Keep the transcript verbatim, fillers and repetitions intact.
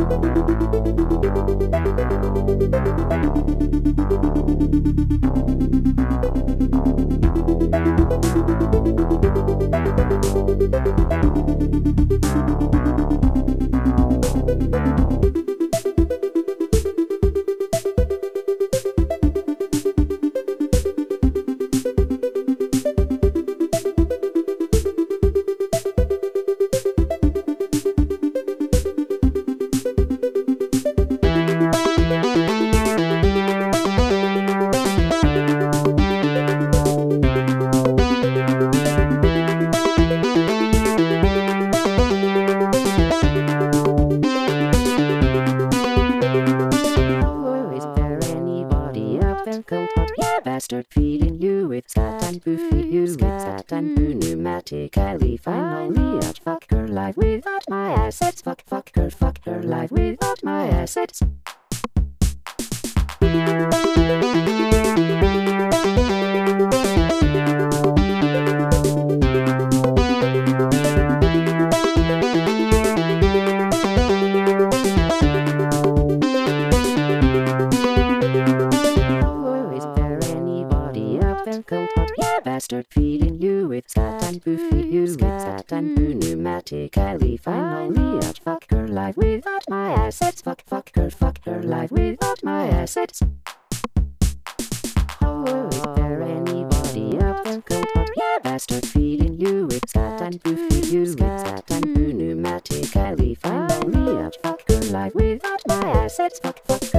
Bastard feeding you with Satan Buffy, you with Satan Boo pneumatically. Finally, I'd fuck her life without my assets. Fuck, fuck her, fuck her life without my assets. Bastard feeding you with Satan Buffy, you with Satan Boo pneumatically. Finally, I'd fuck her life without my assets. Fuck, fuck her, fuck her life without my assets. Oh, is there anybody up there called hot? Yeah, bastard feeding you with Satan Buffy, you with Satan Boo pneumatically. Finally, I'd fuck her life without my assets. Fuck, fuck.